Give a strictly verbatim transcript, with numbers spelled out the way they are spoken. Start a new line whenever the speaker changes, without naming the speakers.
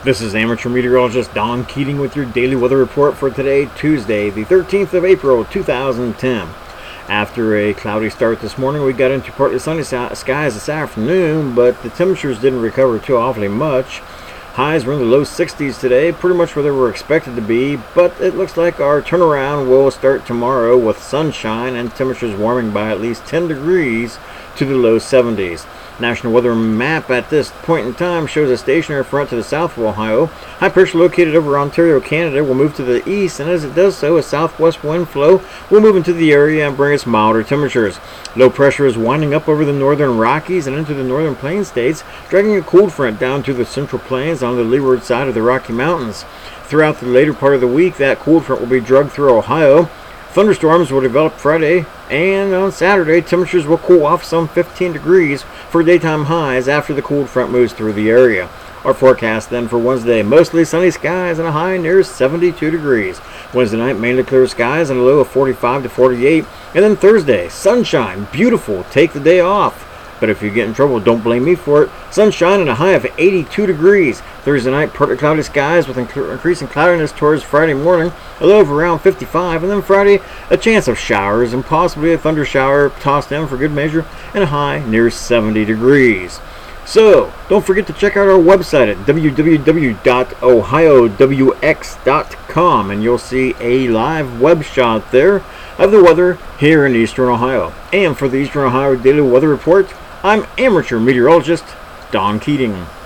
This is amateur meteorologist Don Keating with your daily weather report for today, Tuesday, the thirteenth of April, two thousand ten. After a cloudy start this morning, we got into partly sunny skies this afternoon, but the temperatures didn't recover too awfully much. Highs were in the low sixties today, pretty much where they were expected to be, but it looks like our turnaround will start tomorrow with sunshine and temperatures warming by at least ten degrees to the low seventies. National Weather Map at this point in time shows a stationary front to the south of Ohio. High pressure located over Ontario, Canada will move to the east, and as it does so, a southwest wind flow will move into the area and bring us milder temperatures. Low pressure is winding up over the northern Rockies and into the northern Plains states, dragging a cold front down to the central plains on the leeward side of the Rocky Mountains. Throughout the later part of the week, that cold front will be dragged through Ohio. Thunderstorms will develop Friday, and on Saturday, temperatures will cool off some fifteen degrees for daytime highs after the cold front moves through the area. Our forecast then for Wednesday, mostly sunny skies and a high near seventy-two degrees. Wednesday night, mainly clear skies and a low of forty-five to forty-eight. And then Thursday, sunshine, beautiful, take the day off. But if you get in trouble, don't blame me for it. Sunshine and a high of eighty-two degrees. Thursday night, partly cloudy skies with increasing cloudiness towards Friday morning, a low of around fifty-five. And then Friday, a chance of showers and possibly a thunder shower tossed in for good measure, and a high near seventy degrees. So, don't forget to check out our website at w w w dot ohio w x dot com, and you'll see a live web shot there of the weather here in Eastern Ohio. And for the Eastern Ohio Daily Weather Report, I'm amateur meteorologist Don Keating.